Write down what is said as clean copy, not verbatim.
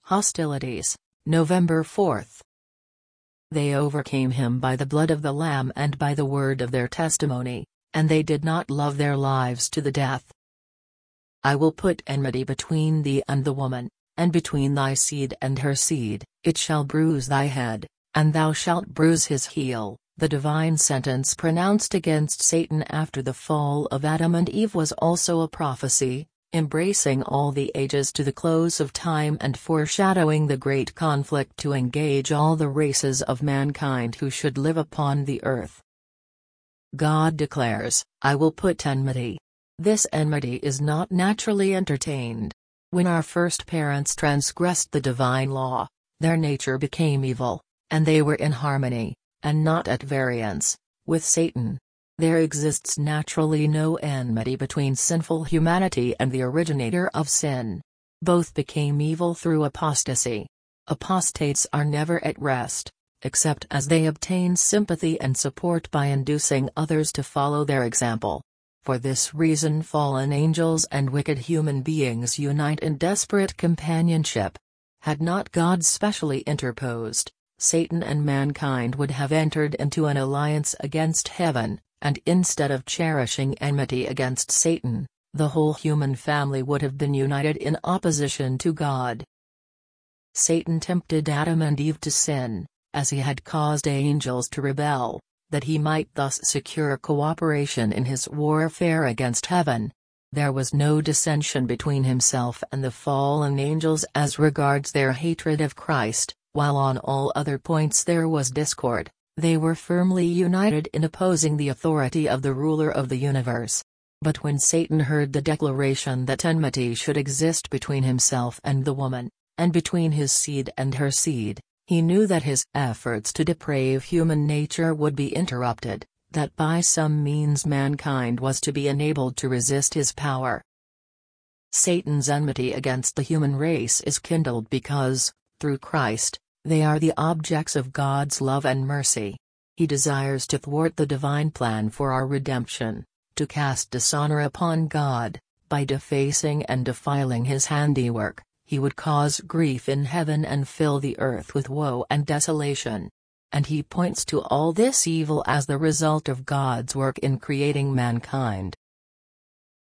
Hostilities, November 4th. They overcame him by the blood of the Lamb and by the word of their testimony, and they did not love their lives to the death. I will put enmity between thee and the woman, and between thy seed and her seed. It shall bruise thy head, and thou shalt bruise his heel. The divine sentence pronounced against Satan after the fall of Adam and Eve was also a prophecy, embracing all the ages to the close of time and foreshadowing the great conflict to engage all the races of mankind who should live upon the earth. God declares, I will put enmity. This enmity is not naturally entertained. When our first parents transgressed the divine law, their nature became evil, and they were in harmony, and not at variance, with Satan. There exists naturally no enmity between sinful humanity and the originator of sin. Both became evil through apostasy. Apostates are never at rest, except as they obtain sympathy and support by inducing others to follow their example. For this reason fallen angels and wicked human beings unite in desperate companionship. Had not God specially interposed, Satan and mankind would have entered into an alliance against heaven, and instead of cherishing enmity against Satan, the whole human family would have been united in opposition to God. Satan tempted Adam and Eve to sin, as he had caused angels to rebel, that he might thus secure cooperation in his warfare against heaven. There was no dissension between himself and the fallen angels as regards their hatred of Christ, while on all other points there was discord. They were firmly united in opposing the authority of the ruler of the universe. But when Satan heard the declaration that enmity should exist between himself and the woman, and between his seed and her seed, he knew that his efforts to deprave human nature would be interrupted, that by some means mankind was to be enabled to resist his power. Satan's enmity against the human race is kindled because, through Christ, they are the objects of God's love and mercy. He desires to thwart the divine plan for our redemption, to cast dishonor upon God. By defacing and defiling his handiwork, he would cause grief in heaven and fill the earth with woe and desolation. And he points to all this evil as the result of God's work in creating mankind.